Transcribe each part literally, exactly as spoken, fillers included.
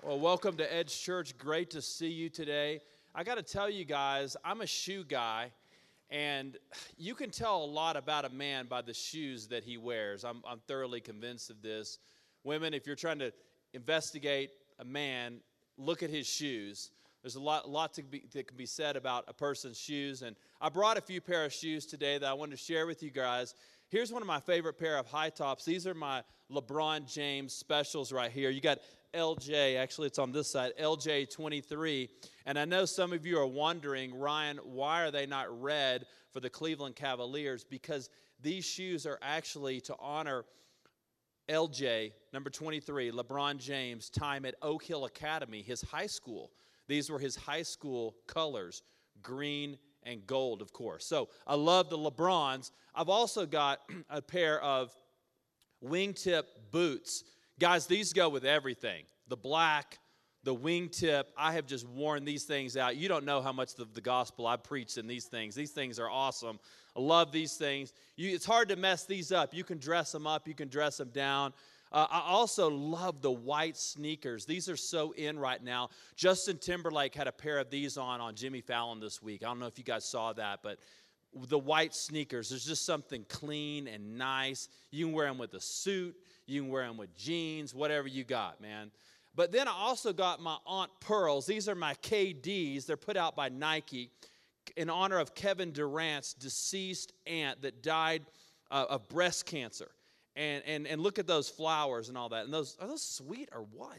Well, welcome to Edge Church. Great to see you today. I got to tell you guys, I'm a shoe guy, and you can tell a lot about a man by the shoes that he wears. I'm, I'm thoroughly convinced of this. Women, if you're trying to investigate a man, look at his shoes. There's a lot, lot to be, that can be said about a person's shoes, and I brought a few pair of shoes today that I wanted to share with you guys. Here's one of my favorite pair of high tops. These are my LeBron James specials right here. You got L J, actually it's on this side, L J twenty-three. And I know some of you are wondering, Ryan, why are they not red for the Cleveland Cavaliers? Because these shoes are actually to honor L J, number twenty-three, LeBron James' time at Oak Hill Academy, his high school. These were his high school colors, green and gold, of course. So I love the LeBrons. I've also got a pair of wingtip boots. Guys, these go with everything. The black, the wingtip. I have just worn these things out. You don't know how much of the gospel I preach in these things. These things are awesome. I love these things. You, it's hard to mess these up. You can dress them up. You can dress them down. Uh, I also love the white sneakers. These are so in right now. Justin Timberlake had a pair of these on on Jimmy Fallon this week. I don't know if you guys saw that, but the white sneakers, there's just something clean and nice. You can wear them with a suit. You can wear them with jeans, whatever you got, man. But then I also got my Aunt Pearls. These are my K Ds. They're put out by Nike in honor of Kevin Durant's deceased aunt that died uh, of breast cancer. And, and and look at those flowers and all that. And those, are those sweet or what?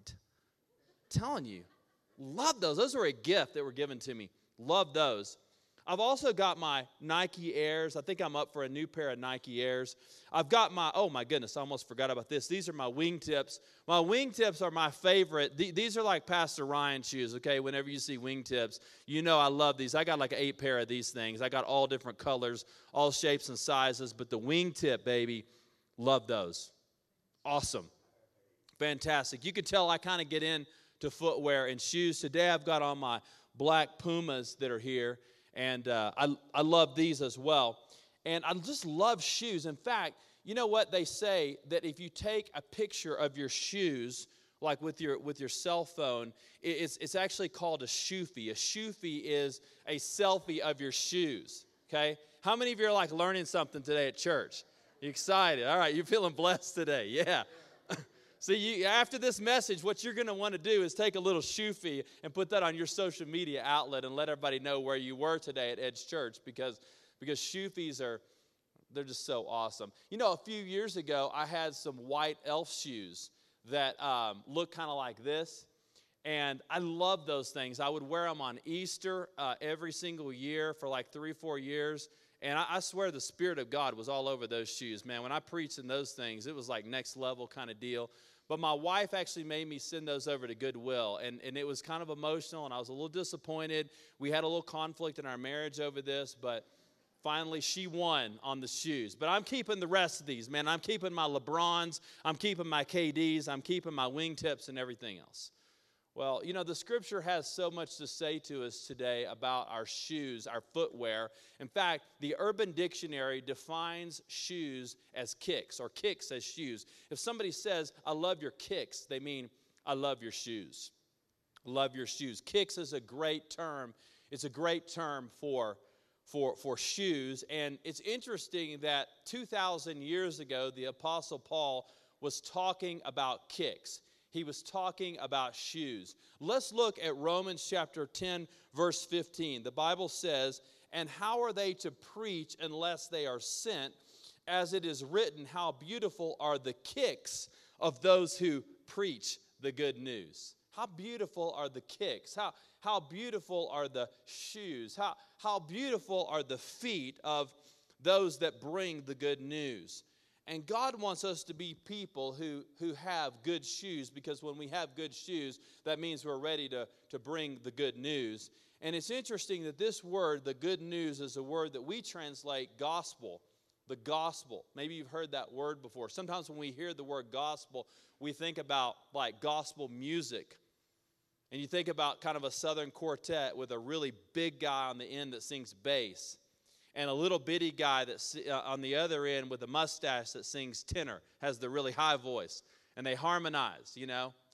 I'm telling you, love those. Those were a gift that were given to me. Love those. I've also got my Nike Airs. I think I'm up for a new pair of Nike Airs. I've got my, oh my goodness, I almost forgot about this. These are my wingtips. My wingtips are my favorite. These are like Pastor Ryan shoes, okay? Whenever you see wingtips, you know I love these. I got like eight pair of these things. I got all different colors, all shapes and sizes, but the wingtip, baby, love those. Awesome. Fantastic. You can tell I kind of get into footwear and shoes. Today I've got on my black Pumas that are here. And uh, I, I love these as well. And I just love shoes. In fact, you know what they say, that if you take a picture of your shoes, like with your with your cell phone, it's, it's actually called a shoofy. A shoofy is a selfie of your shoes, okay? How many of you are like learning something today at church? You excited? All right, you're feeling blessed today. Yeah. See, you, after this message, what you're going to want to do is take a little shoofy and put that on your social media outlet and let everybody know where you were today at Edge Church, because, because shoofies are, they're just so awesome. You know, a few years ago, I had some white elf shoes that um, look kind of like this, and I love those things. I would wear them on Easter uh, every single year for like three, four years. And I, I swear the Spirit of God was all over those shoes, man. When I preached in those things, it was like next level kind of deal. But my wife actually made me send those over to Goodwill, and, and it was kind of emotional, and I was a little disappointed. We had a little conflict in our marriage over this, but finally she won on the shoes. But I'm keeping the rest of these, man. I'm keeping my LeBrons. I'm keeping my K Ds. I'm keeping my wingtips and everything else. Well, you know, the Scripture has so much to say to us today about our shoes, our footwear. In fact, the Urban Dictionary defines shoes as kicks, or kicks as shoes. If somebody says, I love your kicks, they mean, I love your shoes. Love your shoes. Kicks is a great term. It's a great term for, for, for shoes. And it's interesting that two thousand years ago, the Apostle Paul was talking about kicks. He was talking about shoes. Let's look at Romans chapter ten, verse fifteen. The Bible says, and how are they to preach unless they are sent? As it is written, how beautiful are the kicks of those who preach the good news. How beautiful are the kicks? How, how beautiful are the shoes? How, how beautiful are the feet of those that bring the good news? And God wants us to be people who, who have good shoes, because when we have good shoes, that means we're ready to, to bring the good news. And it's interesting that this word, the good news, is a word that we translate gospel, the gospel. Maybe you've heard that word before. Sometimes when we hear the word gospel, we think about like gospel music. And you think about kind of a southern quartet with a really big guy on the end that sings bass, and a little bitty guy that's uh, on the other end with a mustache that sings tenor, has the really high voice, and they harmonize, you know,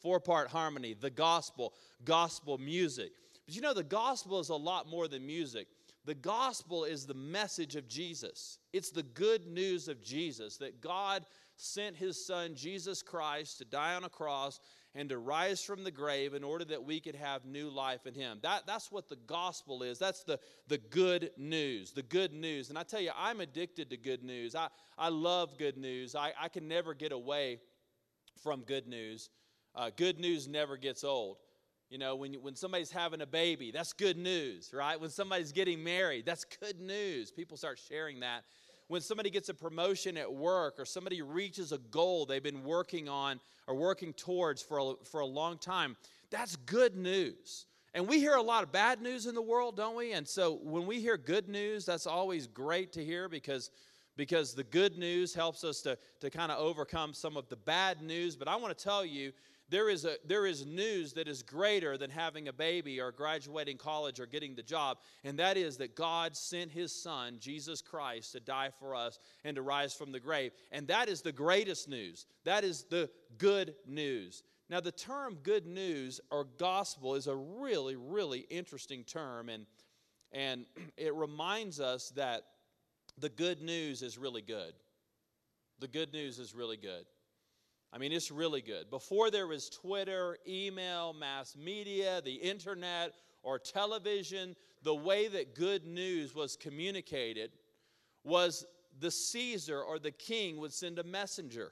four-part harmony, the gospel, gospel music. But you know, the gospel is a lot more than music. The gospel is the message of Jesus. It's the good news of Jesus, that God sent his son, Jesus Christ, to die on a cross and to rise from the grave in order that we could have new life in him. That, that's what the gospel is. That's the, the good news, the good news. And I tell you, I'm addicted to good news. I, I love good news. I, I can never get away from good news. Uh, good news never gets old. You know, when, when somebody's having a baby, that's good news, right? When somebody's getting married, that's good news. People start sharing that. When somebody gets a promotion at work or somebody reaches a goal they've been working on or working towards for a, for a long time, that's good news. And we hear a lot of bad news in the world, don't we? And so when we hear good news, that's always great to hear because, because the good news helps us to, to kind of overcome some of the bad news. But I want to tell you, There is, a, there is news that is greater than having a baby or graduating college or getting the job, and that is that God sent his son, Jesus Christ, to die for us and to rise from the grave. And that is the greatest news. That is the good news. Now, the term good news or gospel is a really, really interesting term, and, and it reminds us that the good news is really good. The good news is really good. I mean, it's really good. Before there was Twitter, email, mass media, the internet, or television, the way that good news was communicated was the Caesar or the king would send a messenger.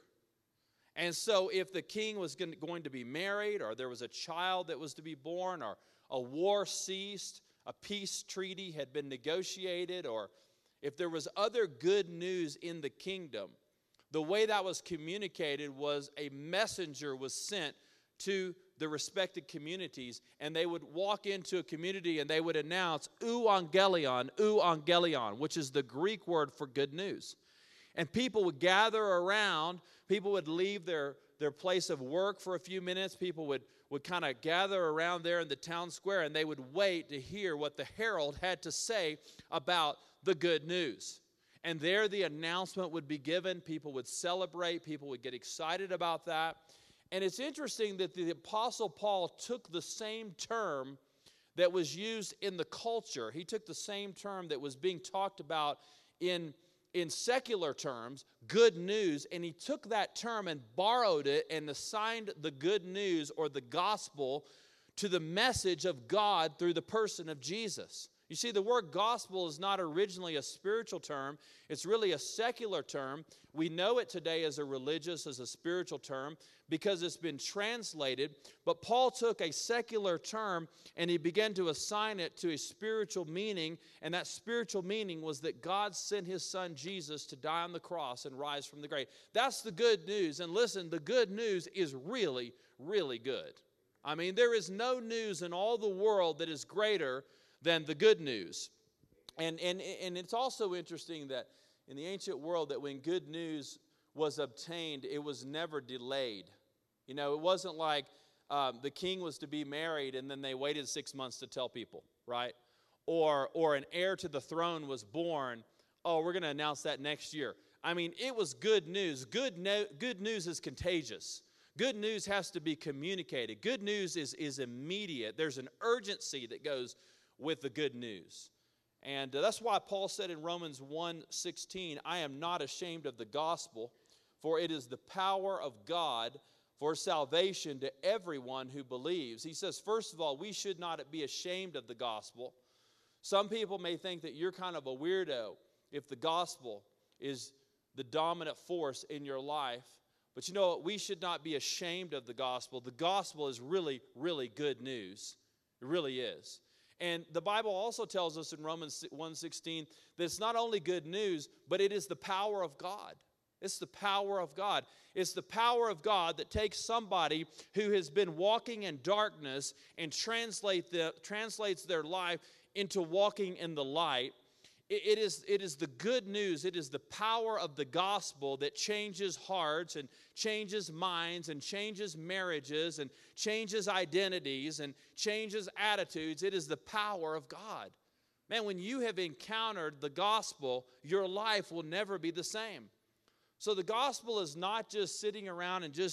And so if the king was going to be married, or there was a child that was to be born, or a war ceased, a peace treaty had been negotiated, or if there was other good news in the kingdom, the way that was communicated was a messenger was sent to the respected communities, and they would walk into a community and they would announce euangelion, euangelion, which is the Greek word for good news. And people would gather around, people would leave their, their place of work for a few minutes, people would, would kind of gather around there in the town square, and they would wait to hear what the herald had to say about the good news. And there the announcement would be given. People would celebrate. People would get excited about that. And it's interesting that the Apostle Paul took the same term that was used in the culture. He took the same term that was being talked about in, in secular terms, good news, and he took that term and borrowed it and assigned the good news or the gospel to the message of God through the person of Jesus. You see, the word gospel is not originally a spiritual term. It's really a secular term. We know it today as a religious, as a spiritual term, because it's been translated. But Paul took a secular term and he began to assign it to a spiritual meaning. And that spiritual meaning was that God sent his son Jesus to die on the cross and rise from the grave. That's the good news. And listen, the good news is really, really good. I mean, there is no news in all the world that is greater than the good news. And, and, and it's also interesting that in the ancient world that when good news was obtained, it was never delayed. You know, it wasn't like um, the king was to be married and then they waited six months to tell people, right? Or, or an heir to the throne was born. Oh, we're going to announce that next year. I mean, it was good news. Good, no, good news is contagious. Good news has to be communicated. Good news is, is immediate. There's an urgency that goes with the good news. And uh, that's why Paul said in Romans one sixteen, I am not ashamed of the gospel, for it is the power of God for salvation to everyone who believes. He says, first of all, we should not be ashamed of the gospel. Some people may think that you're kind of a weirdo if the gospel is the dominant force in your life. But you know what? We should not be ashamed of the gospel. The gospel is really, really good news. It really is. And the Bible also tells us in Romans one sixteen that it's not only good news, but it is the power of God. It's the power of God. It's the power of God that takes somebody who has been walking in darkness and translate the, translates their life into walking in the light. It is, it is the good news. It is the power of the gospel that changes hearts and changes minds and changes marriages and changes identities and changes attitudes. It is the power of God. Man, when you have encountered the gospel, your life will never be the same. So the gospel is not just sitting around and just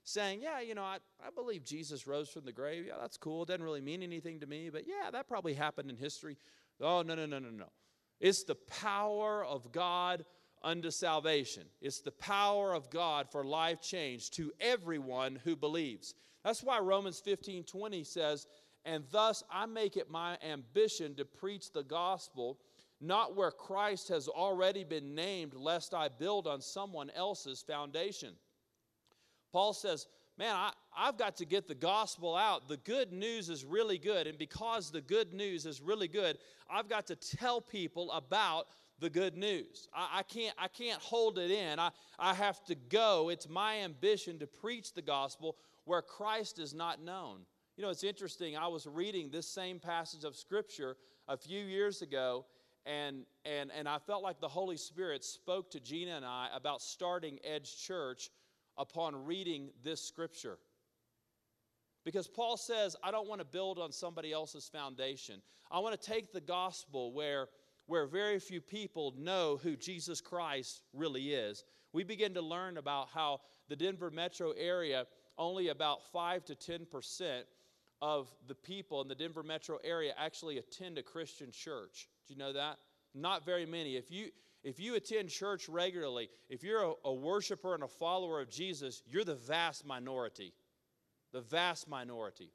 saying, yeah, you know, I, I believe Jesus rose from the grave. Yeah, that's cool. It doesn't really mean anything to me, but yeah, that probably happened in history. Oh, no, no, no, no, no. It's the power of God unto salvation. It's the power of God for life change to everyone who believes. That's why Romans fifteen twenty says, and thus I make it my ambition to preach the gospel, not where Christ has already been named, lest I build on someone else's foundation. Paul says, man, I, I've got to get the gospel out. The good news is really good, and because the good news is really good, I've got to tell people about the good news. I, I can't I can't hold it in. I, I have to go. It's my ambition to preach the gospel where Christ is not known. You know, it's interesting. I was reading this same passage of Scripture a few years ago, and, and, and I felt like the Holy Spirit spoke to Gina and I about starting Edge Church upon reading this Scripture. Because Paul says, I don't want to build on somebody else's foundation. I want to take the gospel where, where very few people know who Jesus Christ really is. We begin to learn about how the Denver metro area, only about five to ten percent of the people in the Denver metro area actually attend a Christian church. Do you know that? Not very many. If you if you attend church regularly, if you're a, a worshiper and a follower of Jesus, you're the vast minority. The vast minority.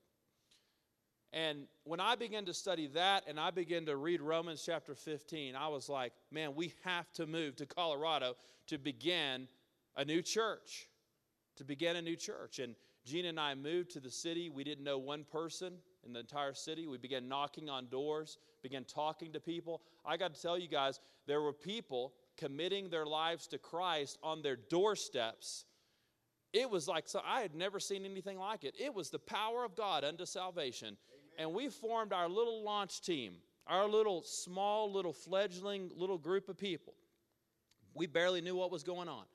And when I began to study that and I began to read Romans chapter fifteen, I was like, man, we have to move to Colorado to begin a new church. To begin a new church. And Gina and I moved to the city. We didn't know one person in the entire city. We began knocking on doors, began talking to people. I got to tell you guys, there were people committing their lives to Christ on their doorsteps. It was like, so I had never seen anything like it. It was the power of God unto salvation. Amen. And we formed our little launch team, our little small, little fledgling, little group of people. We barely knew what was going on.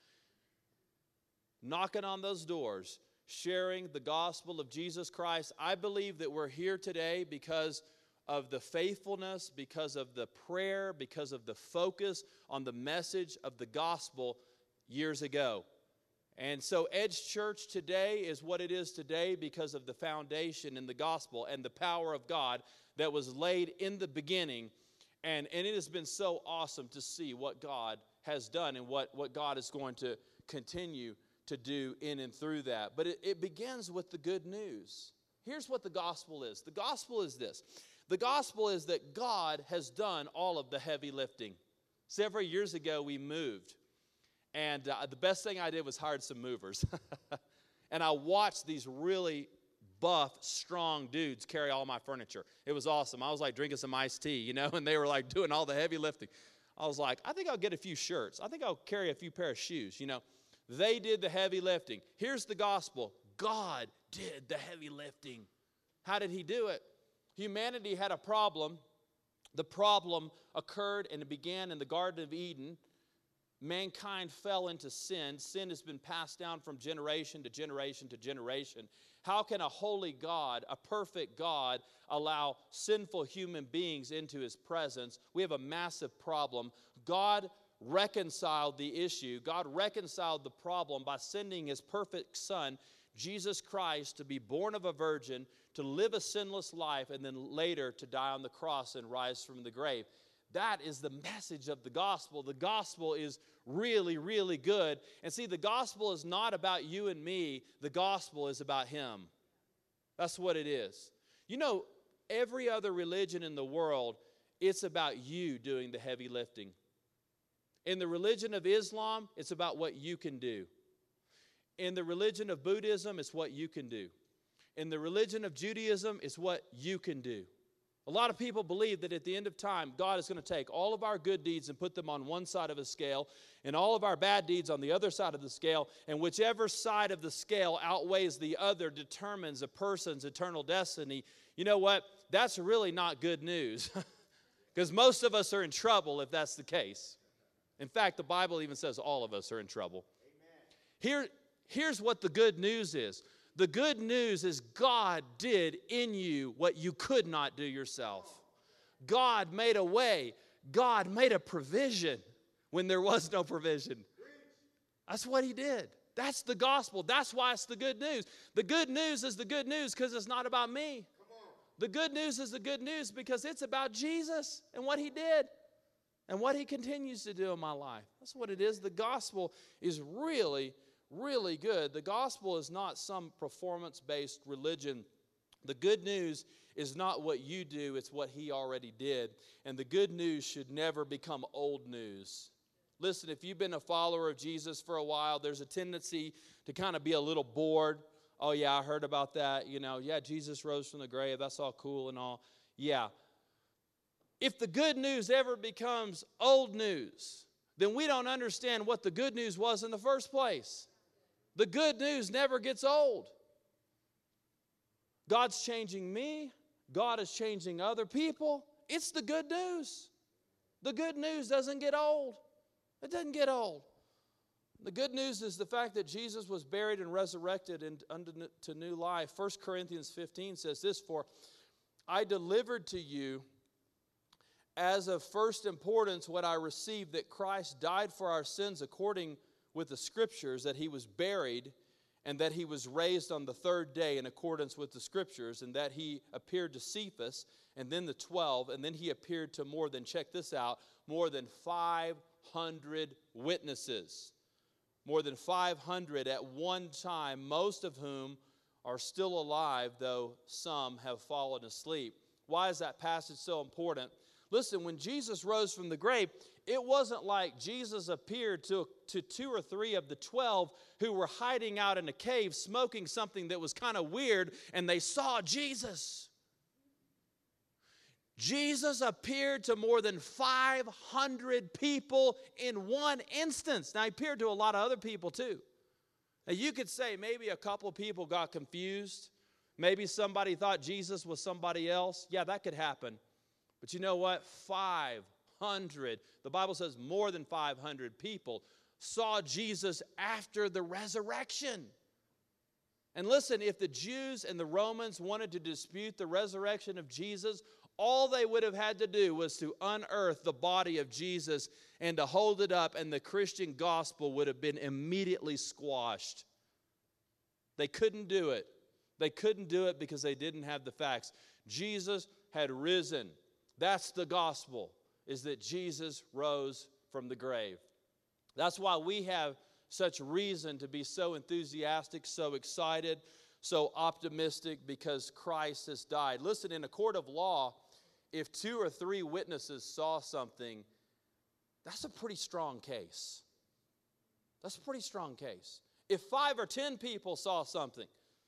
Knocking on those doors, sharing the gospel of Jesus Christ. I believe that we're here today because of the faithfulness, because of the prayer, because of the focus on the message of the gospel years ago. And so Edge Church today is what it is today because of the foundation in the gospel and the power of God that was laid in the beginning. And, and it has been so awesome to see what God has done and what, what God is going to continue to do in and through that. But it, it begins with the good news. Here's what the gospel is. The gospel is this. The gospel is that God has done all of the heavy lifting. Several years ago, we moved. And uh, the best thing I did was hired some movers. And I watched these really buff, strong dudes carry all my furniture. It was awesome. I was like drinking some iced tea, you know, and they were like doing all the heavy lifting. I was like, I think I'll get a few shirts. I think I'll carry a few pair of shoes, you know. They did the heavy lifting. Here's the gospel. God did the heavy lifting. How did he do it? Humanity had a problem. The problem occurred and it began in the Garden of Eden. Mankind fell into sin. Sin has been passed down from generation to generation to generation. How can a holy God, a perfect God, allow sinful human beings into his presence? We have a massive problem. God reconciled the issue. God reconciled the problem by sending his perfect son, Jesus Christ, to be born of a virgin, to live a sinless life, and then later to die on the cross and rise from the grave. That is the message of the gospel. The gospel is really, really good. And see, the gospel is not about you and me. The gospel is about him. That's what it is. You know, every other religion in the world, it's about you doing the heavy lifting. In the religion of Islam, it's about what you can do. In the religion of Buddhism, it's what you can do. In the religion of Judaism, it's what you can do. A lot of people believe that at the end of time, God is going to take all of our good deeds and put them on one side of a scale and all of our bad deeds on the other side of the scale, and whichever side of the scale outweighs the other determines a person's eternal destiny. You know what? That's really not good news because most of us are in trouble if that's the case. In fact, the Bible even says all of us are in trouble. Here, here's what the good news is. The good news is God did in you what you could not do yourself. God made a way. God made a provision when there was no provision. That's what he did. That's the gospel. That's why it's the good news. The good news is the good news because it's not about me. The good news is the good news because it's about Jesus and what he did and what he continues to do in my life. That's what it is. The gospel is really, really good. The gospel is not some performance-based religion. The good news is not what you do, it's what he already did. And the good news should never become old news. Listen, if you've been a follower of Jesus for a while, there's a tendency to kind of be a little bored. Oh, yeah, I heard about that. You know, yeah, Jesus rose from the grave. That's all cool and all. Yeah. If the good news ever becomes old news, then we don't understand what the good news was in the first place. The good news never gets old. God's changing me. God is changing other people. It's the good news. The good news doesn't get old. It doesn't get old. The good news is the fact that Jesus was buried and resurrected and unto new life. First Corinthians fifteen says this, for I delivered to you as of first importance what I received, that Christ died for our sins according with the Scriptures, that he was buried, and that he was raised on the third day in accordance with the Scriptures, and that he appeared to Cephas, and then the twelve, and then he appeared to more than, check this out, more than five hundred witnesses. More than five hundred at one time, most of whom are still alive, though some have fallen asleep. Why is that passage so important? Listen, when Jesus rose from the grave, it wasn't like Jesus appeared to, to two or three of the twelve who were hiding out in a cave smoking something that was kind of weird, and they saw Jesus. Jesus appeared to more than five hundred people in one instance. Now, he appeared to a lot of other people too. Now, you could say maybe a couple of people got confused. Maybe somebody thought Jesus was somebody else. Yeah, that could happen. But you know what? five hundred, the Bible says more than five hundred people saw Jesus after the resurrection. And listen, if the Jews and the Romans wanted to dispute the resurrection of Jesus, all they would have had to do was to unearth the body of Jesus and to hold it up, and the Christian gospel would have been immediately squashed. They couldn't do it. They couldn't do it because they didn't have the facts. Jesus had risen. That's the gospel, is that Jesus rose from the grave. That's why we have such reason to be so enthusiastic, so excited, so optimistic, because Christ has died. Listen, in a court of law, if two or three witnesses saw something, that's a pretty strong case. That's a pretty strong case. If five or ten people saw something,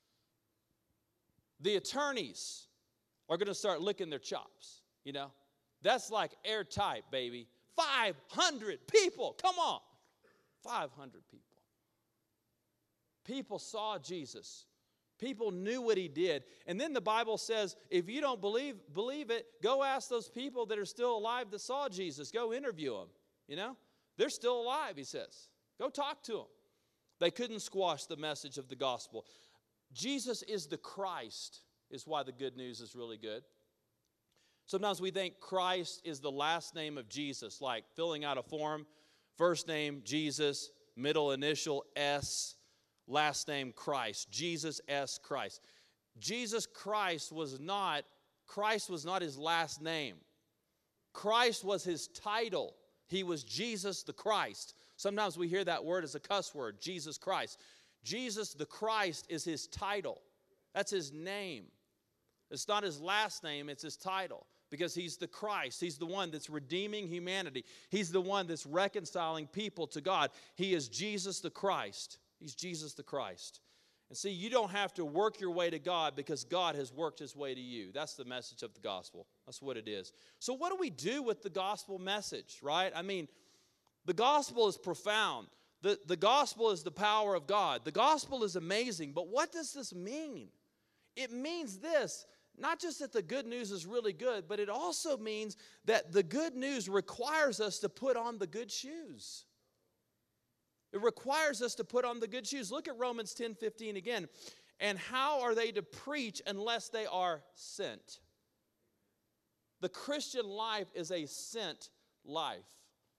the attorneys are going to start licking their chops, you know. That's like airtight, baby. five hundred people, come on. five hundred people. People saw Jesus. People knew what he did. And then the Bible says, if you don't believe, believe it, go ask those people that are still alive that saw Jesus. Go interview them, you know. They're still alive, he says. Go talk to them. They couldn't squash the message of the gospel. Jesus is the Christ, is why the good news is really good. Sometimes we think Christ is the last name of Jesus, like filling out a form, first name Jesus, middle initial S, last name Christ, Jesus S. Christ. Jesus Christ was not, Christ was not his last name. Christ was his title. He was Jesus the Christ. Sometimes we hear that word as a cuss word, Jesus Christ. Jesus the Christ is his title. That's his name. It's not his last name, it's his title. Because he's the Christ. He's the one that's redeeming humanity. He's the one that's reconciling people to God. He is Jesus the Christ. He's Jesus the Christ. And see, you don't have to work your way to God because God has worked his way to you. That's the message of the gospel. That's what it is. So what do we do with the gospel message, right? I mean, the gospel is profound. The, the gospel is the power of God. The gospel is amazing. But what does this mean? It means this. Not just that the good news is really good, but it also means that the good news requires us to put on the good shoes. It requires us to put on the good shoes. Look at Romans ten fifteen again. And how are they to preach unless they are sent? The Christian life is a sent life.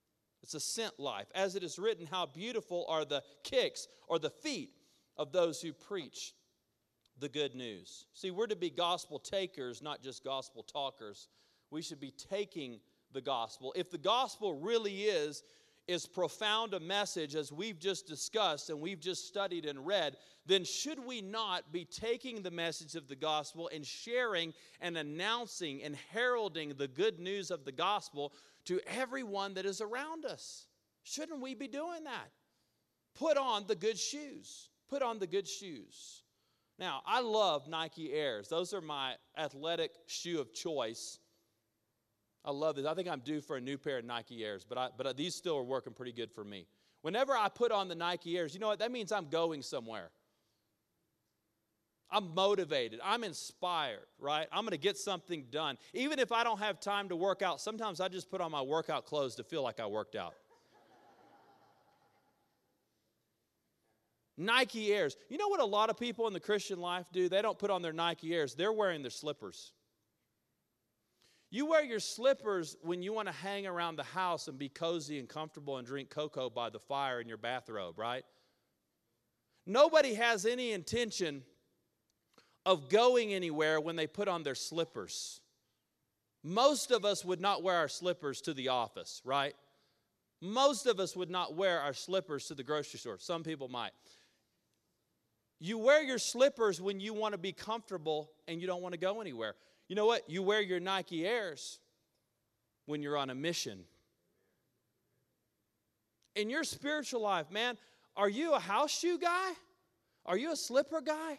It's a sent life. As it is written, how beautiful are the kicks or the feet of those who preach the good news. See, we're to be gospel takers, not just gospel talkers. We should be taking the gospel. If the gospel really is as profound a message as we've just discussed and we've just studied and read, then should we not be taking the message of the gospel and sharing and announcing and heralding the good news of the gospel to everyone that is around us? Shouldn't we be doing that? Put on the good shoes. Put on the good shoes. Now, I love Nike Airs. Those are my athletic shoe of choice. I love this. I think I'm due for a new pair of Nike Airs, but I, but these still are working pretty good for me. Whenever I put on the Nike Airs, you know what? That means I'm going somewhere. I'm motivated. I'm inspired, right? I'm going to get something done. Even if I don't have time to work out, sometimes I just put on my workout clothes to feel like I worked out. Nike Airs. You know what a lot of people in the Christian life do? They don't put on their Nike Airs. They're wearing their slippers. You wear your slippers when you want to hang around the house and be cozy and comfortable and drink cocoa by the fire in your bathrobe, right? Nobody has any intention of going anywhere when they put on their slippers. Most of us would not wear our slippers to the office, right? Most of us would not wear our slippers to the grocery store. Some people might. You wear your slippers when you want to be comfortable and you don't want to go anywhere. You know what? You wear your Nike Airs when you're on a mission. In your spiritual life, man, are you a house shoe guy? Are you a slipper guy?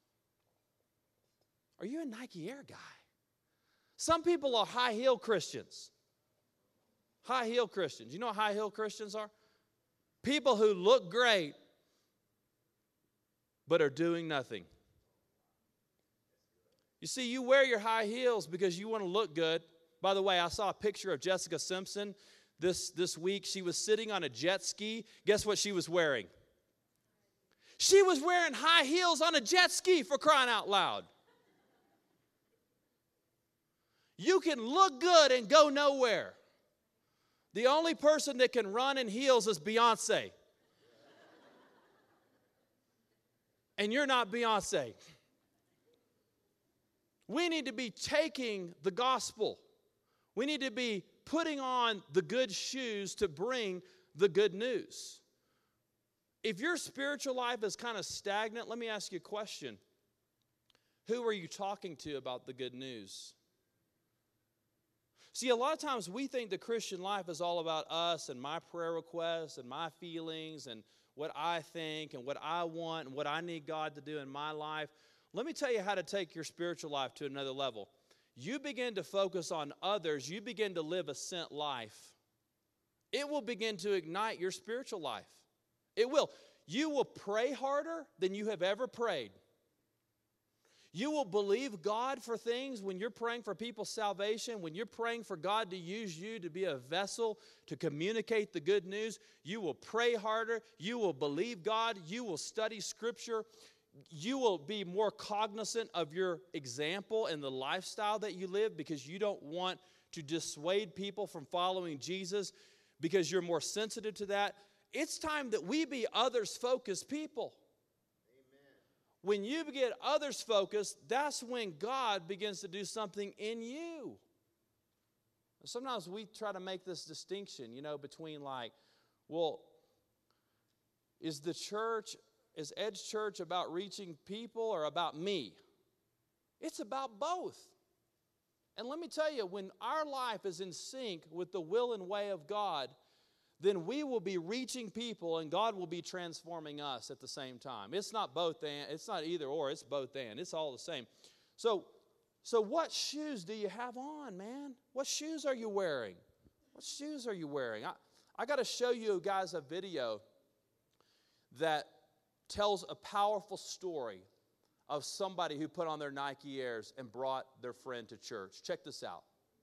Are you a Nike Air guy? Some people are high heel Christians. High heel Christians. You know what high heel Christians are? People who look great but are doing nothing. You see, you wear your high heels because you want to look good. By the way, I saw a picture of Jessica Simpson this, this week. She was sitting on a jet ski. Guess what she was wearing? She was wearing high heels on a jet ski, for crying out loud. You can look good and go nowhere. The only person that can run in heels is Beyonce. And you're not Beyonce. We need to be taking the gospel. We need to be putting on the good shoes to bring the good news. If your spiritual life is kind of stagnant, let me ask you a question. Who are you talking to about the good news? See, a lot of times we think the Christian life is all about us and my prayer requests and my feelings and what I think and what I want and what I need God to do in my life. Let me tell you how to take your spiritual life to another level. You begin to focus on others. You begin to live a sent life. It will begin to ignite your spiritual life. It will. You will pray harder than you have ever prayed. You will believe God for things when you're praying for people's salvation, when you're praying for God to use you to be a vessel to communicate the good news. You will pray harder. You will believe God. You will study Scripture. You will be more cognizant of your example and the lifestyle that you live because you don't want to dissuade people from following Jesus because you're more sensitive to that. It's time that we be others-focused people. When you get others focused, that's when God begins to do something in you. Sometimes we try to make this distinction, you know, between like, well, is the church, is Edge Church about reaching people or about me? It's about both. And let me tell you, when our life is in sync with the will and way of God, then we will be reaching people and God will be transforming us at the same time. It's not both and, it's not either or, it's both and. It's all the same. So, so what shoes do you have on, man? What shoes are you wearing? What shoes are you wearing? I, I got to show you guys a video that tells a powerful story of somebody who put on their Nike Airs and brought their friend to church. Check this out.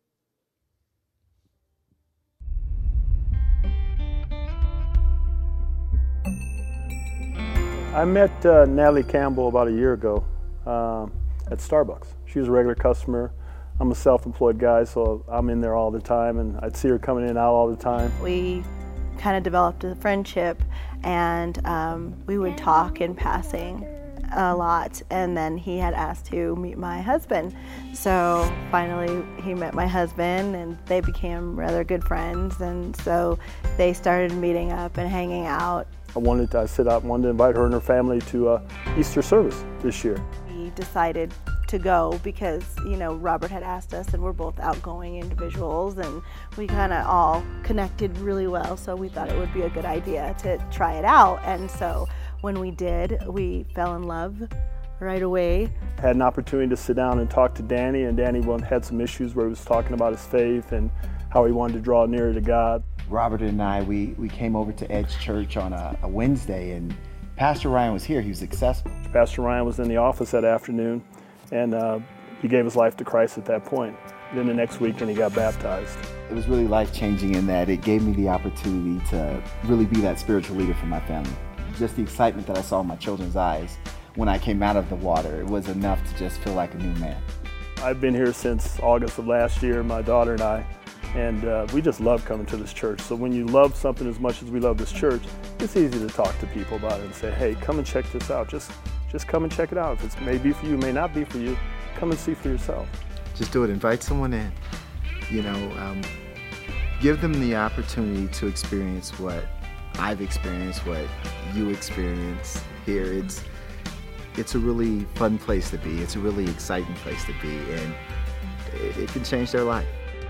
I met uh, Natalie Campbell about a year ago um, at Starbucks. She was a regular customer. I'm a self-employed guy, so I'm in there all the time, and I'd see her coming in and out all the time. We kind of developed a friendship, and um, we would talk in passing a lot, and then he had asked to meet my husband. So finally he met my husband, and they became rather good friends, and so they started meeting up and hanging out. I wanted to, I said I wanted to invite her and her family to uh, Easter service this year. We decided to go because, you know, Robert had asked us, and we're both outgoing individuals, and we kind of all connected really well, so we thought it would be a good idea to try it out. And so when we did, we fell in love right away. Had an opportunity to sit down and talk to Danny, and Danny had some issues where he was talking about his faith and how he wanted to draw nearer to God. Robert and I, we, we came over to Edge Church on a, a Wednesday, and Pastor Ryan was here. He was accessible. Pastor Ryan was in the office that afternoon, and uh, he gave his life to Christ at that point. Then the next weekend he got baptized. It was really life-changing in that it gave me the opportunity to really be that spiritual leader for my family. Just the excitement that I saw in my children's eyes when I came out of the water, it was enough to just feel like a new man. I've been here since August of last year, my daughter and I, and uh, we just love coming to this church. So when you love something as much as we love this church, it's easy to talk to people about it and say, hey, come and check this out. Just, just come and check it out. If it's may be for you, may not be for you, come and see for yourself. Just do it. Invite someone in. You know, um, give them the opportunity to experience what I've experienced, what you experience here. It's it's a really fun place to be. It's a really exciting place to be, and it, it can change their life.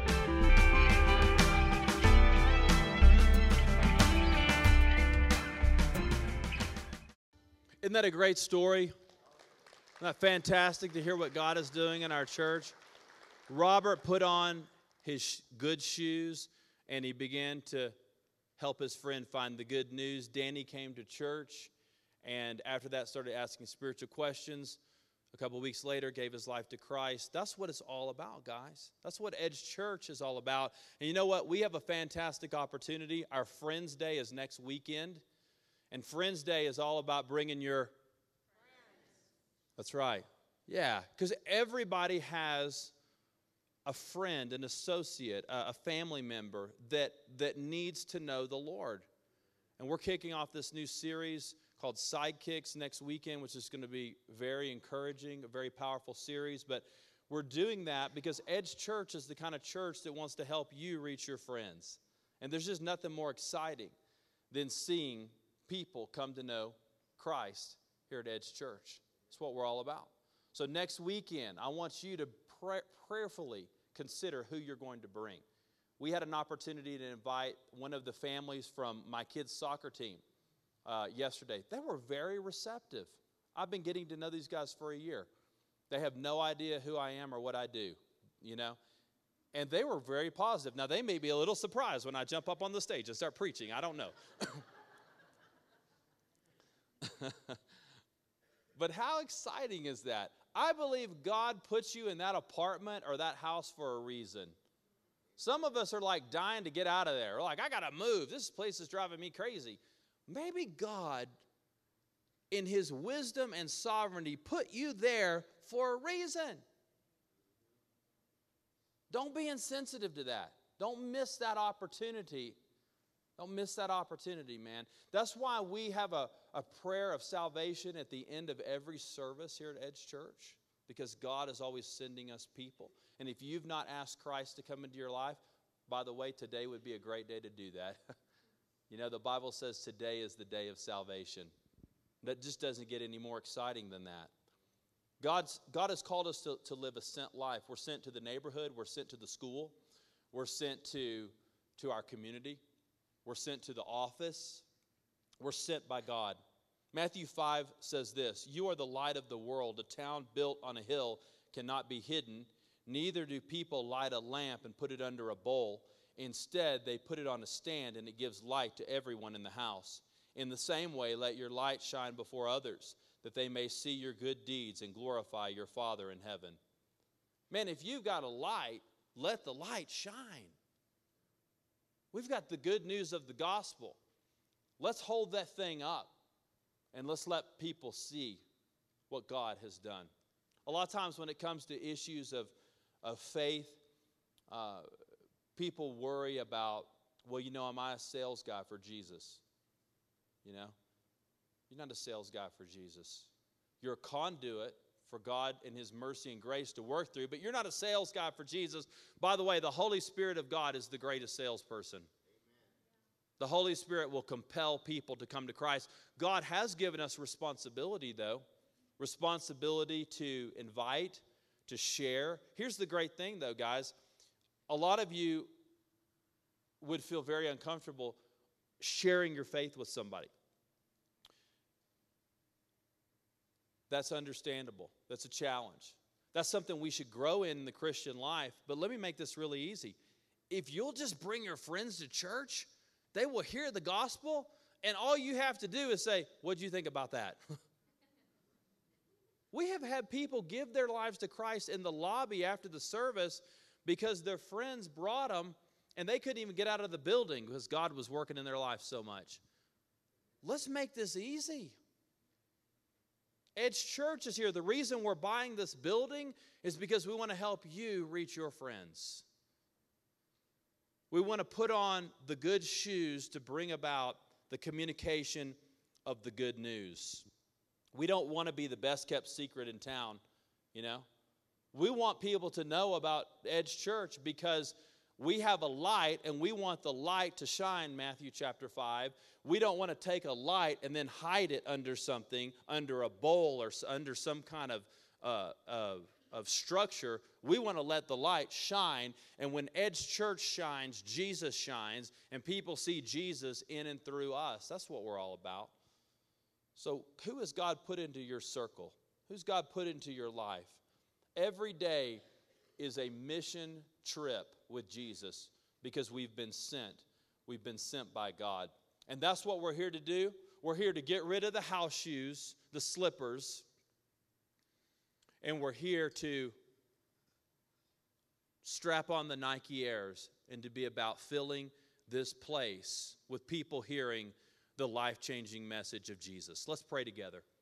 Isn't that a great story? Isn't that fantastic to hear what God is doing in our church? Robert put on his good shoes, and he began to help his friend find the good news. Danny came to church, and after that started asking spiritual questions. A couple weeks later, gave his life to Christ. That's what it's all about, guys. That's what Edge Church is all about. And you know what? We have a fantastic opportunity. Our Friends Day is next weekend, and Friends Day is all about bringing your friends. That's right. Yeah, because everybody has a friend, an associate, a family member that, that needs to know the Lord. And we're kicking off this new series called Sidekicks next weekend, which is going to be very encouraging, a very powerful series. But we're doing that because Edge Church is the kind of church that wants to help you reach your friends. And there's just nothing more exciting than seeing people come to know Christ here at Edge Church. That's what we're all about. So next weekend, I want you to pray, prayerfully consider who you're going to bring. We had an opportunity to invite one of the families from my kids' soccer team uh, yesterday. They were very receptive. I've been getting to know these guys for a year. They have no idea who I am or what I do, you know. And they were very positive. Now, they may be a little surprised when I jump up on the stage and start preaching. I don't know. But how exciting is that? I believe God puts you in that apartment or that house for a reason. Some of us are like dying to get out of there. We're like, I got to move. This place is driving me crazy. Maybe God, in his wisdom and sovereignty, put you there for a reason. Don't be insensitive to that. Don't miss that opportunity. Don't miss that opportunity, man. That's why we have a, a prayer of salvation at the end of every service here at Edge Church, because God is always sending us people. And if you've not asked Christ to come into your life, by the way, today would be a great day to do that. You know, the Bible says today is the day of salvation. That just doesn't get any more exciting than that. God's, God has called us to, to live a sent life. We're sent to the neighborhood. We're sent to the school. We're sent to, to our community. We're sent to the office. We're sent by God. Matthew five says this, "You are the light of the world. A town built on a hill cannot be hidden. Neither do people light a lamp and put it under a bowl. Instead, they put it on a stand, and it gives light to everyone in the house. In the same way, let your light shine before others, that they may see your good deeds and glorify your Father in heaven." Man, if you've got a light, let the light shine. We've got the good news of the gospel. Let's hold that thing up, and let's let people see what God has done. A lot of times when it comes to issues of, of faith, uh, people worry about Well, you know, am I a sales guy for Jesus? You know? You're not a sales guy for Jesus. You're a conduit for God and His mercy and grace to work through, but you're not a sales guy for Jesus. By the way, the Holy Spirit of God is the greatest salesperson. The Holy Spirit will compel people to come to Christ. God has given us responsibility, though. Responsibility to invite, to share. Here's the great thing, though, guys. A lot of you would feel very uncomfortable sharing your faith with somebody. That's understandable. That's a challenge. That's something we should grow in, in the Christian life. But let me make this really easy. If you'll just bring your friends to church, they will hear the gospel, and all you have to do is say, "What do you think about that?" We have had people give their lives to Christ in the lobby after the service because their friends brought them, and they couldn't even get out of the building because God was working in their life so much. Let's make this easy. Edge Church is here. The reason we're buying this building is because we want to help you reach your friends. We want to put on the good shoes to bring about the communication of the good news. We don't want to be the best kept secret in town, you know. We want people to know about Edge Church because we have a light and we want the light to shine, Matthew chapter five. We don't want to take a light and then hide it under something, under a bowl or under some kind of, uh, of, of structure. We want to let the light shine, and when Edge Church shines, Jesus shines, and people see Jesus in and through us. That's what we're all about. So who has God put into your circle? Who's God put into your life? Every day is a mission trip with Jesus because we've been sent. We've been sent by God. And that's what we're here to do. We're here to get rid of the house shoes, the slippers, and we're here to strap on the Nike Airs and to be about filling this place with people hearing the life-changing message of Jesus. Let's pray together.